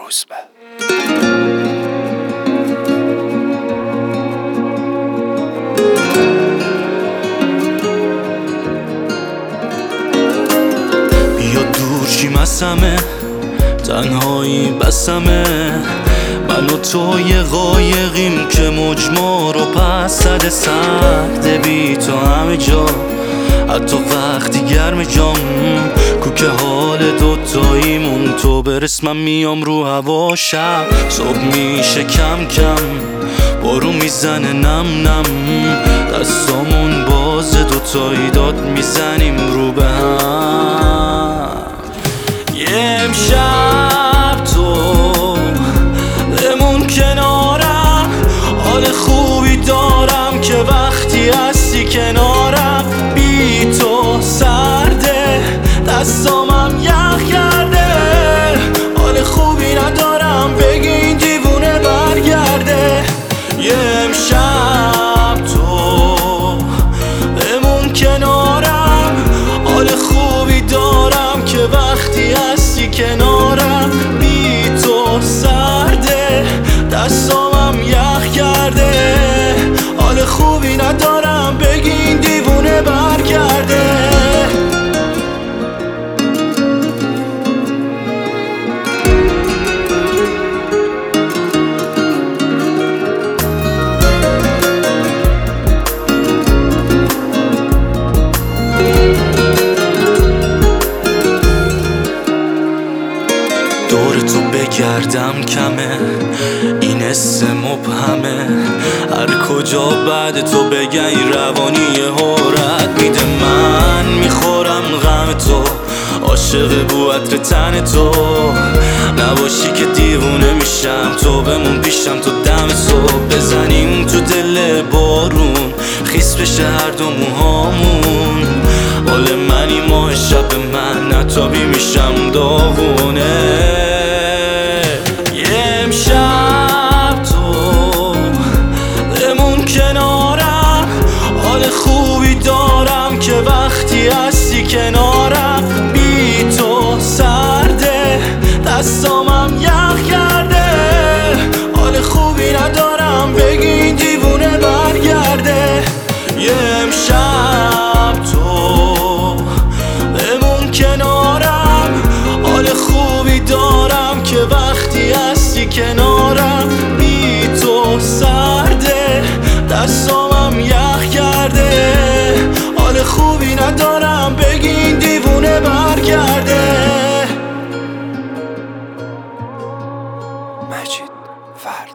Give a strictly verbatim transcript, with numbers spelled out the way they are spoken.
روزبه. بیا دور شیم از همه، تنهایی بسمه، من و تو یه قایقیم که مجموع رو پس زده سرده بی تو همه جا، حتی وقتی گرم جام کوکه حال دوتاییمون. تو برس من میام رو هوا، شب صبح میشه کم کم، بارون میزنه نم نم، دستامون باز دوتایی داد میزنیم رو به هم. یه امشب تو بمون کنارم، حال خوبی دارم که وقتی هستی کنارم. بی تو سرده، دستامم یخ کرده، حال خوبی ندارم، بگی این دیوونه برگرده. یه امشب تو بمون کنارم، حال خوبی دارم که وقتی هستی کنارم. بی تو سرده، دستامم یخ کرده، حال خوبی ندارم، بگی این دیوونه برگرده. دور تو بگردم کمه، این حس مبهمه، هر کجا بعد تو بگی روانی حرت میده. من میخورم غم تو، عاشق بو عطر تن تو، نباشی که دیوونه میشم. تو بمون پیشم تو دم صبح، بزنیم تو دل بارون، خیس بشه هر دو موهامون. حال منی ماه شب من نتابی میشم داغونه. یه امشب تو بمون کنارم، حال خوبی دارم که وقتی هستی کنارم. بی تو سرده، دستامم یخ کرده، حال خوبی ندارم، بگی این دیوونه برگرده. یه امشب تو بمون کنارم، حال خوبی دارم که وقتی هستی کنارم. بی تو سرده، دستامم یخ کرده، حال خوبی ندارم، بگی این دیوونه برگرده. مجید فرد